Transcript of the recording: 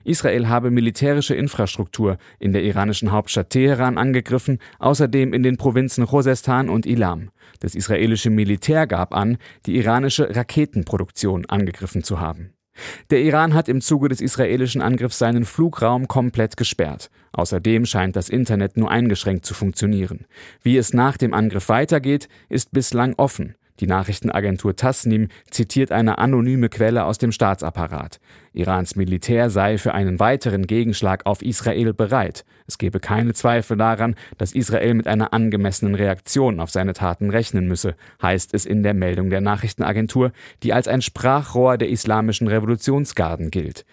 Israel habe militärische Infrastruktur in der iranischen Hauptstadt Teheran angegriffen, außerdem in den Provinzen Khuzestan und Ilam. Das israelische Militär gab an, die iranische Raketenproduktion angegriffen zu haben. Der Iran hat im Zuge des israelischen Angriffs seinen Flugraum komplett gesperrt. Außerdem scheint das Internet nur eingeschränkt zu funktionieren. Wie es nach dem Angriff weitergeht, ist bislang offen. Die Nachrichtenagentur Tasnim zitiert eine anonyme Quelle aus dem Staatsapparat. Irans Militär sei für einen weiteren Gegenschlag auf Israel bereit. Es gebe keine Zweifel daran, dass Israel mit einer angemessenen Reaktion auf seine Taten rechnen müsse, heißt es in der Meldung der Nachrichtenagentur, die als ein Sprachrohr der islamischen Revolutionsgarden gilt.